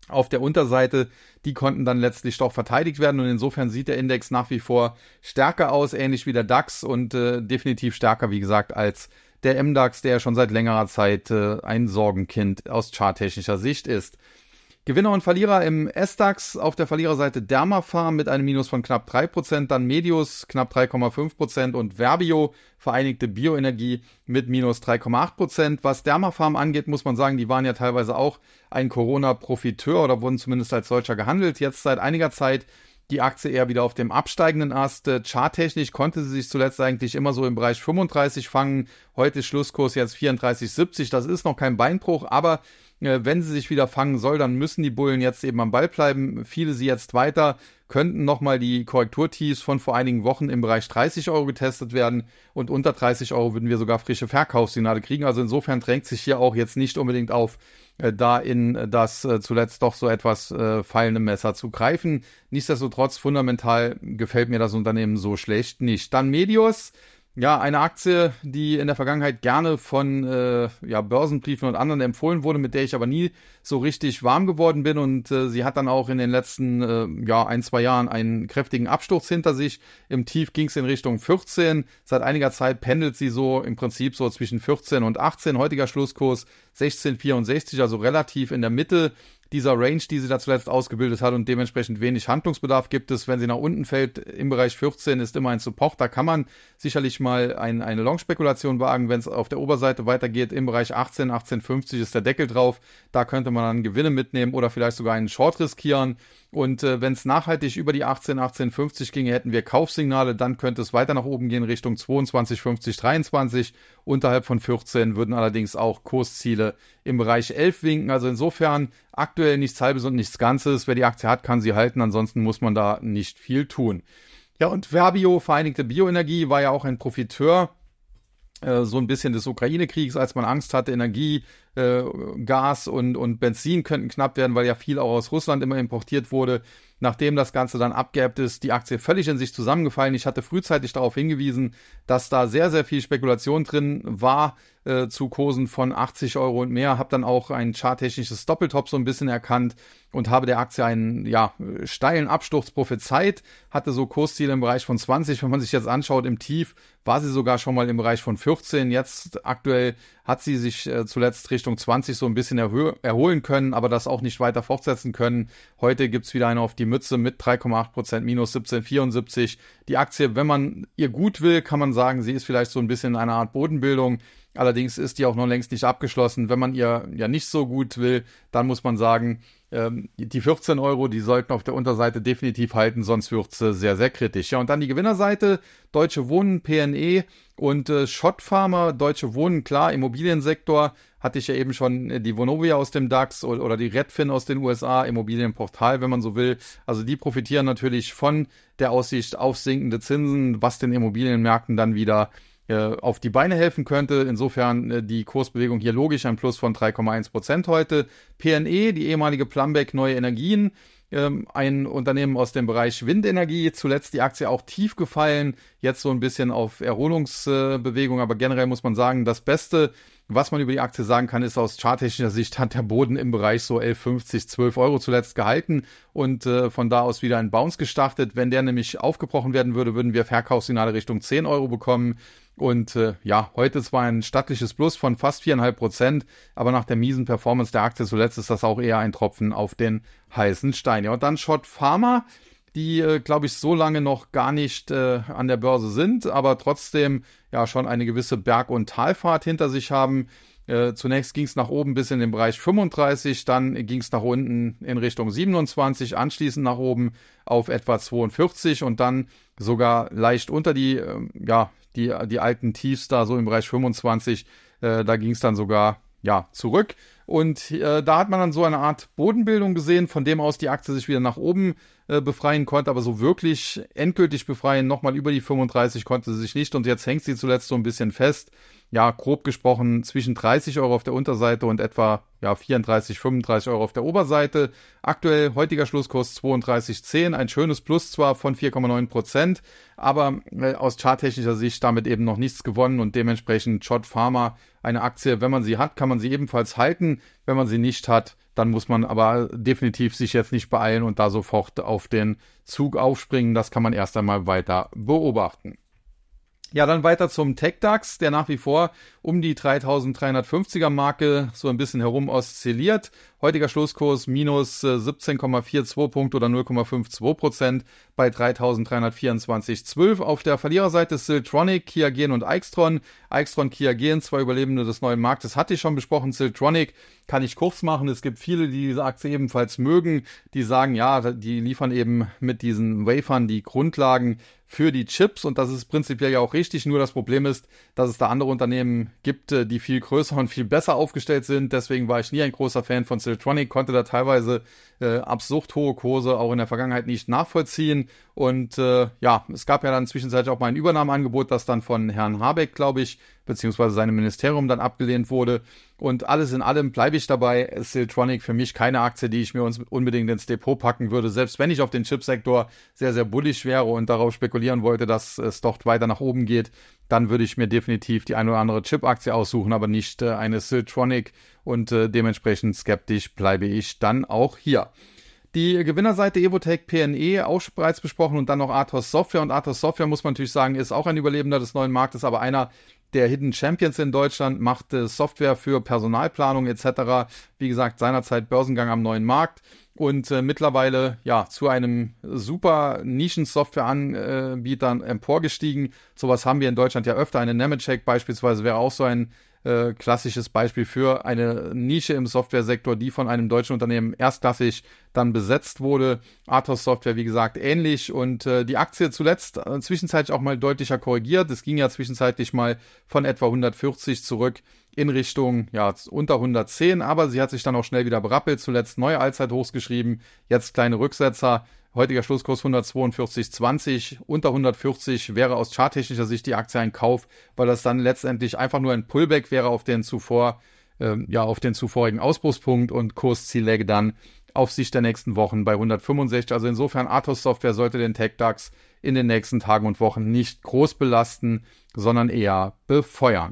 auf der Unterseite, die konnten dann letztlich doch verteidigt werden und insofern sieht der Index nach wie vor stärker aus, ähnlich wie der DAX und äh, definitiv stärker, wie gesagt, als der M DAX, der schon seit längerer Zeit äh, ein Sorgenkind aus charttechnischer Sicht ist. Gewinner und Verlierer im S DAX, auf der Verliererseite Dermapharm mit einem Minus von knapp drei Prozent, dann Medius knapp drei Komma fünf Prozent und Verbio, Vereinigte Bioenergie, mit minus drei Komma acht Prozent. Was Dermapharm angeht, muss man sagen, die waren ja teilweise auch ein Corona-Profiteur oder wurden zumindest als solcher gehandelt. Jetzt seit einiger Zeit die Aktie eher wieder auf dem absteigenden Ast. Charttechnisch konnte sie sich zuletzt eigentlich immer so im Bereich fünfunddreißig fangen. Heute ist Schlusskurs jetzt vierunddreißig siebzig. Das ist noch kein Beinbruch, aber äh, wenn sie sich wieder fangen soll, dann müssen die Bullen jetzt eben am Ball bleiben. Viele sie jetzt weiter, könnten nochmal die Korrekturtiefs von vor einigen Wochen im Bereich dreißig Euro getestet werden und unter dreißig Euro würden wir sogar frische Verkaufssignale kriegen. Also insofern drängt sich hier auch jetzt nicht unbedingt auf, äh, da in das äh, zuletzt doch so etwas äh, fallende Messer zu greifen. Nichtsdestotrotz, fundamental gefällt mir das Unternehmen so schlecht nicht. Dann Medius. Ja, eine Aktie, die in der Vergangenheit gerne von äh, ja, Börsenbriefen und anderen empfohlen wurde, mit der ich aber nie so richtig warm geworden bin und äh, sie hat dann auch in den letzten äh, ja, ein, zwei Jahren einen kräftigen Absturz hinter sich. Im Tief ging es in Richtung vierzehn. Seit einiger Zeit pendelt sie so im Prinzip so zwischen vierzehn und achtzehn. Heutiger Schlusskurs sechzehn Komma vierundsechzig, also relativ in der Mitte dieser Range, die sie da zuletzt ausgebildet hat und dementsprechend wenig Handlungsbedarf gibt es. Wenn sie nach unten fällt, im Bereich vierzehn ist immer ein Support, da kann man sicherlich mal ein, eine Long-Spekulation wagen. Wenn es auf der Oberseite weitergeht, im Bereich achtzehn, achtzehn fünfzig ist der Deckel drauf, da könnte man dann Gewinne mitnehmen oder vielleicht sogar einen Short riskieren. Und äh, wenn es nachhaltig über die achtzehn, achtzehn fünfzig ginge, hätten wir Kaufsignale, dann könnte es weiter nach oben gehen Richtung zweiundzwanzig fünfzig, dreiundzwanzig. Unterhalb von vierzehn würden allerdings auch Kursziele im Bereich elf winken. Also insofern aktuell nichts Halbes und nichts Ganzes. Wer die Aktie hat, kann sie halten, ansonsten muss man da nicht viel tun. Ja, und Verbio, Vereinigte Bioenergie, war ja auch ein Profiteur äh, so ein bisschen des Ukraine-Kriegs, als man Angst hatte, Energie, äh, Gas und, und Benzin könnten knapp werden, weil ja viel auch aus Russland immer importiert wurde. Nachdem das Ganze dann abgeebbt ist, die Aktie völlig in sich zusammengefallen. Ich hatte frühzeitig darauf hingewiesen, dass da sehr, sehr viel Spekulation drin war äh, zu Kursen von achtzig Euro und mehr. Habe dann auch ein charttechnisches Doppeltop so ein bisschen erkannt und habe der Aktie einen ja, steilen Absturz prophezeit. Hatte so Kursziele im Bereich von zwanzig. Wenn man sich jetzt anschaut, im Tief war sie sogar schon mal im Bereich von vierzehn. Jetzt aktuell hat sie sich äh, zuletzt Richtung zwanzig so ein bisschen erhö- erholen können, aber das auch nicht weiter fortsetzen können. Heute gibt's wieder eine auf die Mütze mit drei Komma acht Prozent minus siebzehn Komma vierundsiebzig. Die Aktie, wenn man ihr gut will, kann man sagen, sie ist vielleicht so ein bisschen in einer Art Bodenbildung. Allerdings ist die auch noch längst nicht abgeschlossen. Wenn man ihr ja nicht so gut will, dann muss man sagen, ähm, die vierzehn Euro, die sollten auf der Unterseite definitiv halten, sonst wird's äh, sehr, sehr kritisch. Ja, und dann die Gewinnerseite, Deutsche Wohnen, P N E und äh, Schott Pharma. Deutsche Wohnen, klar, Immobiliensektor, hatte ich ja eben schon äh, die Vonovia aus dem DAX oder, oder die Redfin aus den U S A, Immobilienportal, wenn man so will. Also die profitieren natürlich von der Aussicht auf sinkende Zinsen, was den Immobilienmärkten dann wieder auf die Beine helfen könnte. Insofern äh, die Kursbewegung hier logisch, ein Plus von drei Komma eins Prozent heute. P N E, die ehemalige Plumbeck Neue Energien, ähm, ein Unternehmen aus dem Bereich Windenergie, zuletzt die Aktie auch tief gefallen, jetzt so ein bisschen auf Erholungsbewegung, äh, aber generell muss man sagen, das Beste, was man über die Aktie sagen kann, ist aus charttechnischer Sicht hat der Boden im Bereich so elf fünfzig, zwölf Euro zuletzt gehalten und äh, von da aus wieder ein Bounce gestartet. Wenn der nämlich aufgebrochen werden würde, würden wir Verkaufssignale Richtung zehn Euro bekommen. Und äh, ja, heute zwar ein stattliches Plus von fast vier Komma fünf Prozent, aber nach der miesen Performance der Aktie zuletzt ist das auch eher ein Tropfen auf den heißen Stein. Ja, und dann Schott Pharma, die, äh, glaube ich, so lange noch gar nicht äh, an der Börse sind, aber trotzdem ja schon eine gewisse Berg- und Talfahrt hinter sich haben. Äh, zunächst ging es nach oben bis in den Bereich fünfunddreißig, dann ging es nach unten in Richtung siebenundzwanzig, anschließend nach oben auf etwa zweiundvierzig und dann sogar leicht unter die, äh, ja, die, die alten Tiefs da so im Bereich fünfundzwanzig, äh, da ging es dann sogar ja zurück. Und äh, da hat man dann so eine Art Bodenbildung gesehen, von dem aus die Aktie sich wieder nach oben äh, befreien konnte, aber so wirklich endgültig befreien, nochmal über die fünfunddreißig konnte sie sich nicht und jetzt hängt sie zuletzt so ein bisschen fest. Ja, grob gesprochen zwischen dreißig Euro auf der Unterseite und etwa ja, vierunddreißig, fünfunddreißig Euro auf der Oberseite. Aktuell heutiger Schlusskurs zweiunddreißig Komma zehn, ein schönes Plus zwar von vier Komma neun Prozent, aber äh, aus charttechnischer Sicht damit eben noch nichts gewonnen und dementsprechend Schott Pharma, eine Aktie, wenn man sie hat, kann man sie ebenfalls halten. Wenn man sie nicht hat, dann muss man aber definitiv sich jetzt nicht beeilen und da sofort auf den Zug aufspringen. Das kann man erst einmal weiter beobachten. Ja, dann weiter zum TecDAX, der nach wie vor um die dreitausenddreihundertfünfziger Marke so ein bisschen herum oszilliert. Heutiger Schlusskurs minus siebzehn Komma zweiundvierzig Punkte oder null Komma zweiundfünfzig Prozent bei dreitausenddreihundertvierundzwanzig Komma zwölf. Auf der Verliererseite Siltronic, Qiagen und Aixtron. Aixtron, Qiagen, zwei Überlebende des neuen Marktes, hatte ich schon besprochen. Siltronic kann ich kurz machen. Es gibt viele, die diese Aktie ebenfalls mögen, die sagen, ja, die liefern eben mit diesen Wafern die Grundlagen für die Chips und das ist prinzipiell ja auch richtig. Nur das Problem ist, dass es da andere Unternehmen gibt, die viel größer und viel besser aufgestellt sind. Deswegen war ich nie ein großer Fan von Siltronic, konnte da teilweise äh, absurd hohe Kurse auch in der Vergangenheit nicht nachvollziehen. Und äh, ja, es gab ja dann zwischenzeitlich auch mal ein Übernahmeangebot, das dann von Herrn Habeck, glaube ich, beziehungsweise seinem Ministerium dann abgelehnt wurde. Und alles in allem bleibe ich dabei. Siltronic für mich keine Aktie, die ich mir unbedingt ins Depot packen würde, selbst wenn ich auf den Chipsektor sehr, sehr bullisch wäre und darauf spekulieren wollte, dass es doch weiter nach oben geht, dann würde ich mir definitiv die ein oder andere Chip-Aktie aussuchen, aber nicht äh, eine Siltronic und äh, dementsprechend skeptisch bleibe ich dann auch hier. Die Gewinnerseite Evotec P N E auch bereits besprochen und dann noch Athos Software. Und Athos Software, muss man natürlich sagen, ist auch ein Überlebender des neuen Marktes, aber einer der Hidden Champions in Deutschland, macht äh, Software für Personalplanung et cetera. Wie gesagt, seinerzeit Börsengang am neuen Markt und äh, mittlerweile ja zu einem super Nischen-Software-Anbietern emporgestiegen. Sowas haben wir in Deutschland ja öfter. Eine Nemetschek beispielsweise wäre auch so ein äh, klassisches Beispiel für eine Nische im Softwaresektor, die von einem deutschen Unternehmen erstklassig dann besetzt wurde. Athos Software, wie gesagt, ähnlich und äh, die Aktie zuletzt äh, zwischenzeitlich auch mal deutlicher korrigiert. Es ging ja zwischenzeitlich mal von etwa hundertvierzig zurück in Richtung, ja, unter hundertzehn, aber sie hat sich dann auch schnell wieder berappelt, zuletzt neue Allzeithochs geschrieben, jetzt kleine Rücksetzer. Heutiger Schlusskurs hundertzweiundvierzig Komma zwanzig, unter hundertvierzig wäre aus charttechnischer Sicht die Aktie ein Kauf, weil das dann letztendlich einfach nur ein Pullback wäre auf den zuvor, äh, ja, auf den zuvorigen Ausbruchspunkt und Kursziel läge dann auf Sicht der nächsten Wochen bei hundertfünfundsechzig. Also insofern Athos Software sollte den TecDAX in den nächsten Tagen und Wochen nicht groß belasten, sondern eher befeuern.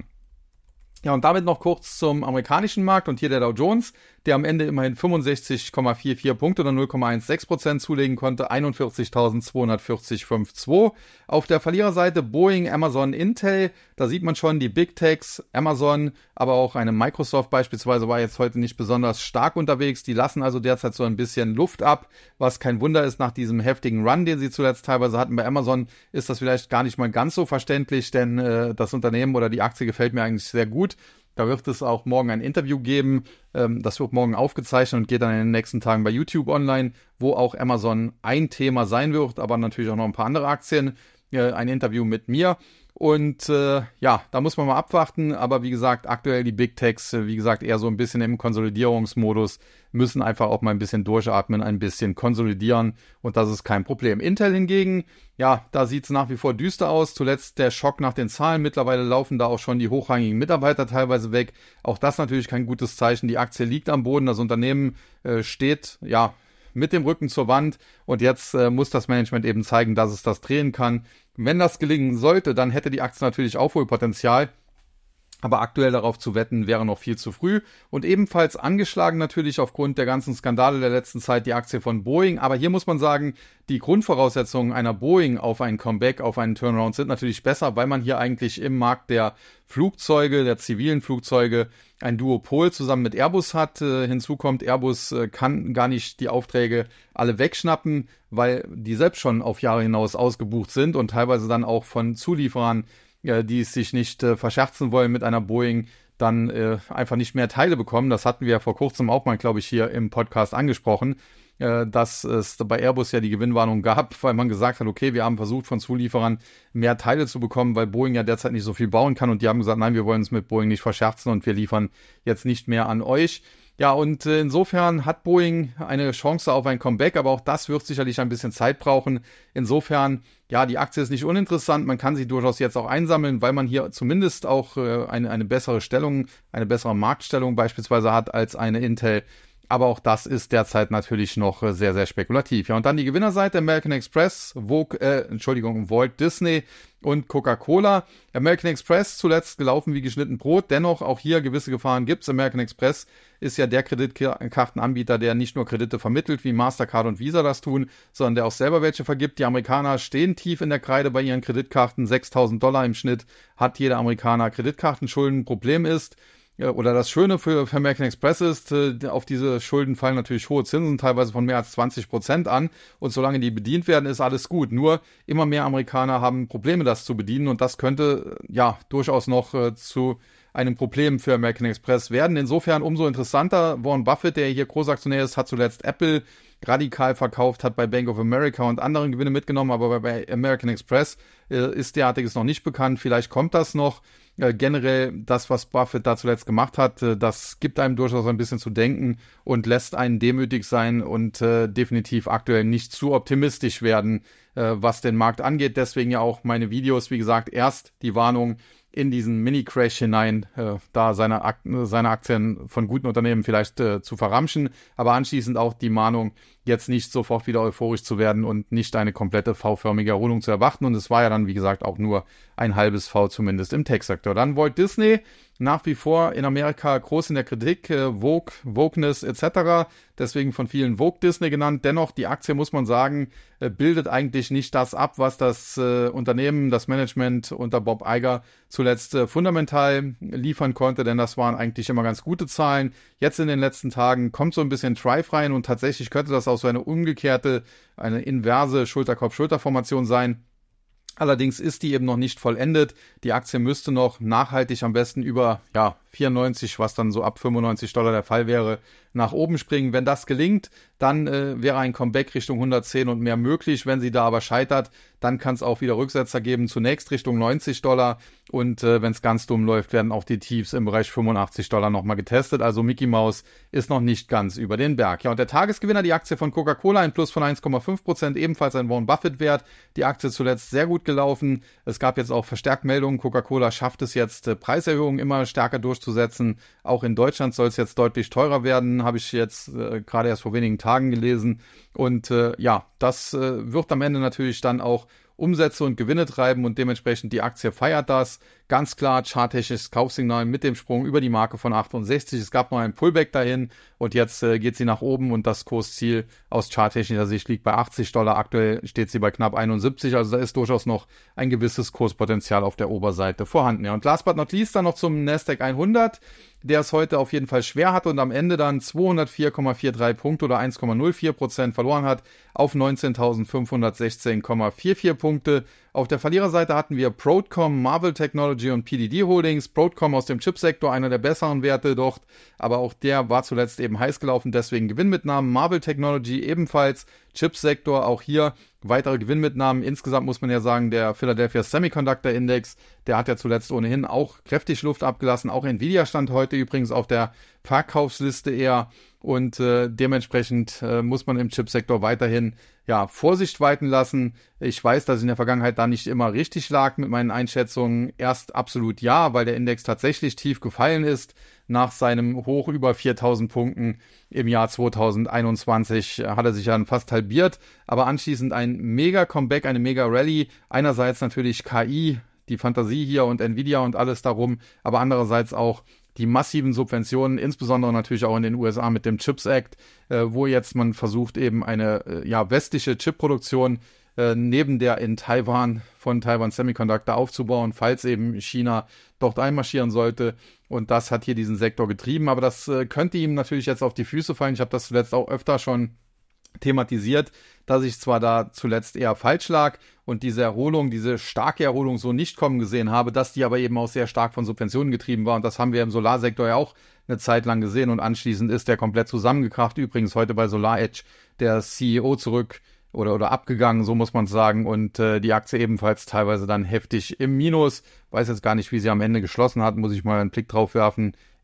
Ja, und damit noch kurz zum amerikanischen Markt und hier der Dow Jones, der am Ende immerhin fünfundsechzig Komma vierundvierzig Punkte oder null Komma sechzehn Prozent zulegen konnte, einundvierzigtausendzweihundertvierzig Komma zweiundfünfzig. Auf der Verliererseite Boeing, Amazon, Intel, da sieht man schon die Big Techs, Amazon, aber auch eine Microsoft beispielsweise war jetzt heute nicht besonders stark unterwegs. Die lassen also derzeit so ein bisschen Luft ab, was kein Wunder ist nach diesem heftigen Run, den sie zuletzt teilweise hatten. Bei Amazon ist das vielleicht gar nicht mal ganz so verständlich, denn äh, das Unternehmen oder die Aktie gefällt mir eigentlich sehr gut. Da wird es auch morgen ein Interview geben. Ähm, das wird morgen aufgezeichnet und geht dann in den nächsten Tagen bei YouTube online, wo auch Amazon ein Thema sein wird, aber natürlich auch noch ein paar andere Aktien. Äh, ein Interview mit mir. Und äh, ja, da muss man mal abwarten, aber wie gesagt, aktuell die Big Techs, äh, wie gesagt, eher so ein bisschen im Konsolidierungsmodus, müssen einfach auch mal ein bisschen durchatmen, ein bisschen konsolidieren und das ist kein Problem. Intel hingegen, ja, da sieht es nach wie vor düster aus, zuletzt der Schock nach den Zahlen, mittlerweile laufen da auch schon die hochrangigen Mitarbeiter teilweise weg, auch das natürlich kein gutes Zeichen, die Aktie liegt am Boden, das Unternehmen äh, steht, ja, mit dem Rücken zur Wand und jetzt äh, muss das Management eben zeigen, dass es das drehen kann. Wenn das gelingen sollte, dann hätte die Aktie natürlich Aufholpotenzial, aber aktuell darauf zu wetten, wäre noch viel zu früh. Und ebenfalls angeschlagen natürlich aufgrund der ganzen Skandale der letzten Zeit die Aktie von Boeing. Aber hier muss man sagen, die Grundvoraussetzungen einer Boeing auf ein Comeback, auf einen Turnaround sind natürlich besser, weil man hier eigentlich im Markt der Flugzeuge, der zivilen Flugzeuge, ein Duopol zusammen mit Airbus hat. Äh, hinzu kommt, Airbus äh, kann gar nicht die Aufträge alle wegschnappen, weil die selbst schon auf Jahre hinaus ausgebucht sind und teilweise dann auch von Zulieferern, die es sich nicht äh, verscherzen wollen mit einer Boeing, dann äh, einfach nicht mehr Teile bekommen. Das hatten wir ja vor kurzem auch mal, glaube ich, hier im Podcast angesprochen, äh, dass es bei Airbus ja die Gewinnwarnung gab, weil man gesagt hat, okay, wir haben versucht von Zulieferern mehr Teile zu bekommen, weil Boeing ja derzeit nicht so viel bauen kann und die haben gesagt, nein, wir wollen uns mit Boeing nicht verscherzen und wir liefern jetzt nicht mehr an euch. Ja, und äh, insofern hat Boeing eine Chance auf ein Comeback, aber auch das wird sicherlich ein bisschen Zeit brauchen. Insofern, ja, die Aktie ist nicht uninteressant, man kann sie durchaus jetzt auch einsammeln, weil man hier zumindest auch äh, eine, eine bessere Stellung, eine bessere Marktstellung beispielsweise hat als eine Intel. Aber auch das ist derzeit natürlich noch äh, sehr, sehr spekulativ. Ja, und dann die Gewinnerseite, American Express, Vogue, äh, Entschuldigung, Walt Disney und Coca-Cola. American Express zuletzt gelaufen wie geschnitten Brot. Dennoch, auch hier gewisse Gefahren gibt's. American Express ist ja der Kreditkartenanbieter, der nicht nur Kredite vermittelt, wie Mastercard und Visa das tun, sondern der auch selber welche vergibt. Die Amerikaner stehen tief in der Kreide bei ihren Kreditkarten. sechstausend Dollar im Schnitt hat jeder Amerikaner Kreditkartenschulden. Problem ist, oder das Schöne für, für American Express ist, auf diese Schulden fallen natürlich hohe Zinsen, teilweise von mehr als zwanzig Prozent an. Und solange die bedient werden, ist alles gut. Nur immer mehr Amerikaner haben Probleme, das zu bedienen. Und das könnte ja durchaus noch äh, zu einem Problem für American Express werden. Insofern umso interessanter. Warren Buffett, der hier Großaktionär ist, hat zuletzt Apple radikal verkauft, hat bei Bank of America und anderen Gewinne mitgenommen. Aber bei American Express äh, ist derartiges noch nicht bekannt. Vielleicht kommt das noch. Äh, generell das, was Buffett da zuletzt gemacht hat, äh, das gibt einem durchaus ein bisschen zu denken und lässt einen demütig sein und äh, definitiv aktuell nicht zu optimistisch werden, äh, was den Markt angeht. Deswegen ja auch meine Videos, wie gesagt, erst die Warnung in diesen Mini-Crash hinein, äh, da seine, Ak- seine Aktien von guten Unternehmen vielleicht äh, zu verramschen, aber anschließend auch die Mahnung, jetzt nicht sofort wieder euphorisch zu werden und nicht eine komplette V-förmige Erholung zu erwarten. Und es war ja dann, wie gesagt, auch nur ein halbes V zumindest im Tech-Sektor. Dann Walt Disney, nach wie vor in Amerika groß in der Kritik, äh, Vogue, Wokeness et cetera. Deswegen von vielen Vogue Disney genannt. Dennoch, die Aktie, muss man sagen, äh, bildet eigentlich nicht das ab, was das äh, Unternehmen, das Management unter Bob Iger zuletzt äh, fundamental liefern konnte, denn das waren eigentlich immer ganz gute Zahlen. Jetzt in den letzten Tagen kommt so ein bisschen Drive rein und tatsächlich könnte das auch so eine umgekehrte, eine inverse Schulterkopf-Schulterformation sein. Allerdings ist die eben noch nicht vollendet. Die Aktie müsste noch nachhaltig am besten über ja, vierundneunzig, was dann so ab fünfundneunzig Dollar der Fall wäre, nach oben springen. Wenn das gelingt, dann äh, wäre ein Comeback Richtung hundertzehn und mehr möglich. Wenn sie da aber scheitert, dann kann es auch wieder Rücksetzer geben, zunächst Richtung neunzig Dollar. Und äh, wenn es ganz dumm läuft, werden auch die Tiefs im Bereich fünfundachtzig Dollar nochmal getestet. Also Mickey Mouse ist noch nicht ganz über den Berg. Ja, und der Tagesgewinner, die Aktie von Coca-Cola, ein Plus von eins Komma fünf Prozent, ebenfalls ein Warren Buffett-Wert. Die Aktie zuletzt sehr gut gelaufen. Es gab jetzt auch verstärkt Meldungen. Coca-Cola schafft es jetzt, äh, Preiserhöhungen immer stärker durchzusetzen. Auch in Deutschland soll es jetzt deutlich teurer werden, habe ich jetzt äh, gerade erst vor wenigen Tagen gelesen. Und äh, ja, das äh, wird am Ende natürlich dann auch Umsätze und Gewinne treiben und dementsprechend die Aktie feiert das. Ganz klar charttechnisches Kaufsignal mit dem Sprung über die Marke von achtundsechzig. Es gab noch einen Pullback dahin und jetzt äh, geht sie nach oben und das Kursziel aus charttechnischer Sicht liegt bei achtzig Dollar. Aktuell steht sie bei knapp einundsiebzig, also da ist durchaus noch ein gewisses Kurspotenzial auf der Oberseite vorhanden. Ja, und last but not least dann noch zum Nasdaq hundert, der es heute auf jeden Fall schwer hatte und am Ende dann zweihundertvier Komma dreiundvierzig Punkte oder eins Komma null vier Prozent verloren hat auf neunzehntausendfünfhundertsechzehn Komma vierundvierzig Punkte. Auf der Verliererseite hatten wir Broadcom, Marvell Technology und P D D Holdings. Broadcom aus dem Chipsektor, einer der besseren Werte dort, aber auch der war zuletzt eben heiß gelaufen, deswegen Gewinnmitnahmen. Marvell Technology ebenfalls, Chipsektor, auch hier weitere Gewinnmitnahmen. Insgesamt muss man ja sagen, der Philadelphia Semiconductor Index, der hat ja zuletzt ohnehin auch kräftig Luft abgelassen. Auch Nvidia stand heute übrigens auf der Verkaufsliste eher. Und äh, dementsprechend äh, muss man im Chipsektor weiterhin ja Vorsicht walten lassen. Ich weiß, dass ich in der Vergangenheit da nicht immer richtig lag mit meinen Einschätzungen. Erst absolut ja, weil der Index tatsächlich tief gefallen ist. Nach seinem Hoch über viertausend Punkten im Jahr zweitausendeinundzwanzig hat er sich dann fast halbiert. Aber anschließend ein Mega-Comeback, eine Mega-Rally. Einerseits natürlich K I, die Fantasie hier und Nvidia und alles darum, aber andererseits auch die massiven Subventionen, insbesondere natürlich auch in den U S A mit dem CHIPS Act, äh, wo jetzt man versucht, eben eine äh, ja westliche Chipproduktion äh, neben der in Taiwan von Taiwan Semiconductor aufzubauen, falls eben China dort einmarschieren sollte. Und das hat hier diesen Sektor getrieben. Aber das äh, könnte ihm natürlich jetzt auf die Füße fallen. Ich habe das zuletzt auch öfter schon thematisiert, dass ich zwar da zuletzt eher falsch lag und diese Erholung, diese starke Erholung so nicht kommen gesehen habe, dass die aber eben auch sehr stark von Subventionen getrieben war und das haben wir im Solarsektor ja auch eine Zeit lang gesehen und anschließend ist der komplett zusammengekracht. Übrigens heute bei SolarEdge der C E O zurück oder oder abgegangen, so muss man sagen und äh, die Aktie ebenfalls teilweise dann heftig im Minus. Weiß jetzt gar nicht, wie sie am Ende geschlossen hat, muss ich mal einen Blick drauf werfen.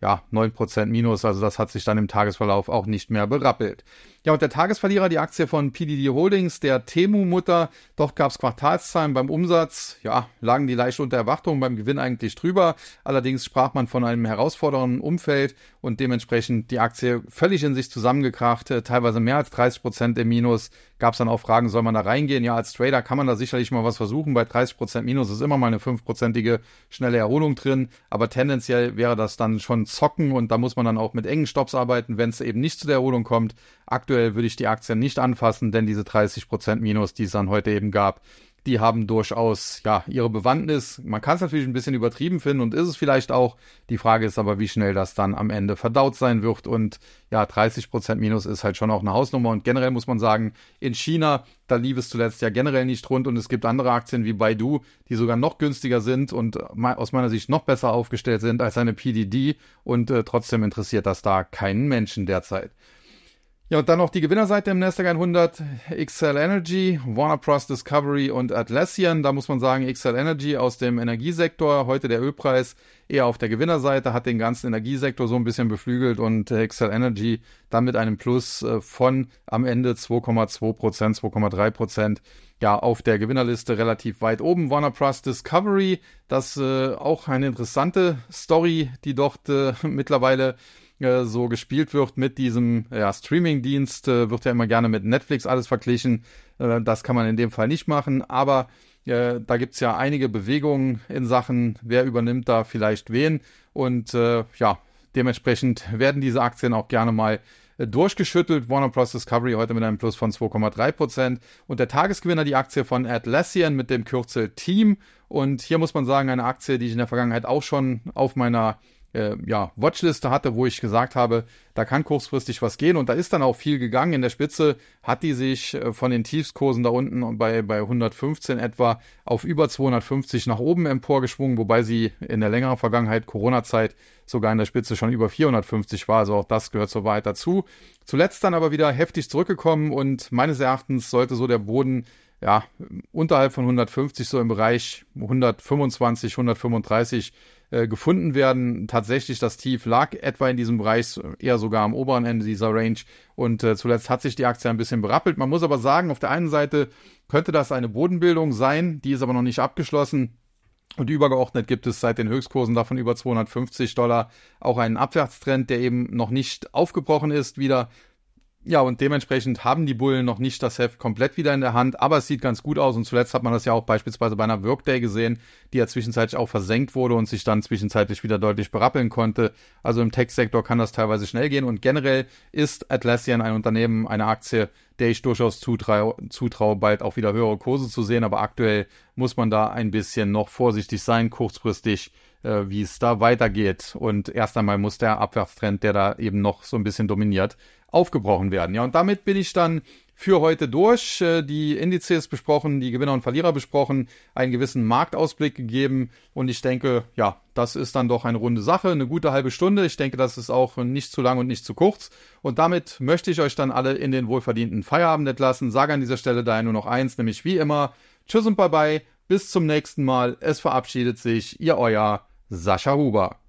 ja, neun Prozent Minus, also das hat sich dann im Tagesverlauf auch nicht mehr berappelt. Ja, und der Tagesverlierer, die Aktie von P D D Holdings, der Temu-Mutter, dort gab es Quartalszahlen beim Umsatz, ja, lagen die leicht unter Erwartungen, beim Gewinn eigentlich drüber, allerdings sprach man von einem herausfordernden Umfeld und dementsprechend die Aktie völlig in sich zusammengekracht, teilweise mehr als dreißig Prozent im Minus, gab es dann auch Fragen, soll man da reingehen? Ja, als Trader kann man da sicherlich mal was versuchen, bei dreißig Prozent Minus ist immer mal eine fünf-prozentige schnelle Erholung drin, aber tendenziell wäre das dann schon zocken und da muss man dann auch mit engen Stops arbeiten, wenn es eben nicht zu der Erholung kommt. Aktuell würde ich die Aktien nicht anfassen, denn diese dreißig Prozent Minus, die es dann heute eben gab, die haben durchaus ja ihre Bewandtnis. Man kann es natürlich ein bisschen übertrieben finden und ist es vielleicht auch. Die Frage ist aber, wie schnell das dann am Ende verdaut sein wird. Und ja, dreißig Prozent Minus ist halt schon auch eine Hausnummer. Und generell muss man sagen, in China, da lief es zuletzt ja generell nicht rund. Und es gibt andere Aktien wie Baidu, die sogar noch günstiger sind und aus meiner Sicht noch besser aufgestellt sind als eine P D D. Und äh, trotzdem interessiert das da keinen Menschen derzeit. Ja, und dann noch die Gewinnerseite im Nasdaq hundert, X L Energy, Warner Bros. Discovery und Atlassian. Da muss man sagen, X L Energy aus dem Energiesektor, heute der Ölpreis eher auf der Gewinnerseite, hat den ganzen Energiesektor so ein bisschen beflügelt und X L Energy dann mit einem Plus von am Ende zwei Komma zwei Prozent, zwei Komma drei Prozent. Ja, auf der Gewinnerliste relativ weit oben. Warner Bros. Discovery, das äh, auch eine interessante Story, die dort äh, mittlerweile so gespielt wird mit diesem ja, Streaming-Dienst, äh, wird ja immer gerne mit Netflix alles verglichen. Äh, das kann man in dem Fall nicht machen, aber äh, da gibt's ja einige Bewegungen in Sachen, wer übernimmt da vielleicht wen. Und äh, ja, dementsprechend werden diese Aktien auch gerne mal äh, durchgeschüttelt. Warner Bros. Discovery heute mit einem Plus von zwei Komma drei Prozent. Und der Tagesgewinner die Aktie von Atlassian mit dem Kürzel Team. Und hier muss man sagen, eine Aktie, die ich in der Vergangenheit auch schon auf meiner Äh, ja, Watchliste hatte, wo ich gesagt habe, da kann kurzfristig was gehen und da ist dann auch viel gegangen. In der Spitze hat die sich äh, von den Tiefskursen da unten bei, bei hundertfünfzehn etwa auf über zweihundertfünfzig nach oben emporgeschwungen, wobei sie in der längeren Vergangenheit, Corona-Zeit, sogar in der Spitze schon über vierhundertfünfzig war, also auch das gehört zur Wahrheit dazu. Zuletzt dann aber wieder heftig zurückgekommen und meines Erachtens sollte so der Boden ja unterhalb von hundertfünfzig, so im Bereich hundertfünfundzwanzig, hundertfünfunddreißig äh, gefunden werden. Tatsächlich das Tief lag etwa in diesem Bereich, eher sogar am oberen Ende dieser Range und äh, zuletzt hat sich die Aktie ein bisschen berappelt. Man muss aber sagen, auf der einen Seite könnte das eine Bodenbildung sein, die ist aber noch nicht abgeschlossen. Und übergeordnet gibt es seit den Höchstkursen davon über zweihundertfünfzig Dollar auch einen Abwärtstrend, der eben noch nicht aufgebrochen ist wieder. Ja, und dementsprechend haben die Bullen noch nicht das Heft komplett wieder in der Hand, aber es sieht ganz gut aus und zuletzt hat man das ja auch beispielsweise bei einer Workday gesehen, die ja zwischenzeitlich auch versenkt wurde und sich dann zwischenzeitlich wieder deutlich berappeln konnte. Also im Tech-Sektor kann das teilweise schnell gehen und generell ist Atlassian ein Unternehmen, eine Aktie, der ich durchaus zutraue, zutraue, bald auch wieder höhere Kurse zu sehen, aber aktuell muss man da ein bisschen noch vorsichtig sein, kurzfristig, äh, wie es da weitergeht und erst einmal muss der Abwärtstrend, der da eben noch so ein bisschen dominiert, aufgebrochen werden. Ja, und damit bin ich dann für heute durch. Die Indizes besprochen, die Gewinner und Verlierer besprochen, einen gewissen Marktausblick gegeben und ich denke, ja, das ist dann doch eine runde Sache, eine gute halbe Stunde. Ich denke, das ist auch nicht zu lang und nicht zu kurz und damit möchte ich euch dann alle in den wohlverdienten Feierabend entlassen. Sage an dieser Stelle daher nur noch eins, nämlich wie immer, tschüss und bye bye, bis zum nächsten Mal. Es verabschiedet sich, ihr euer Sascha Huber.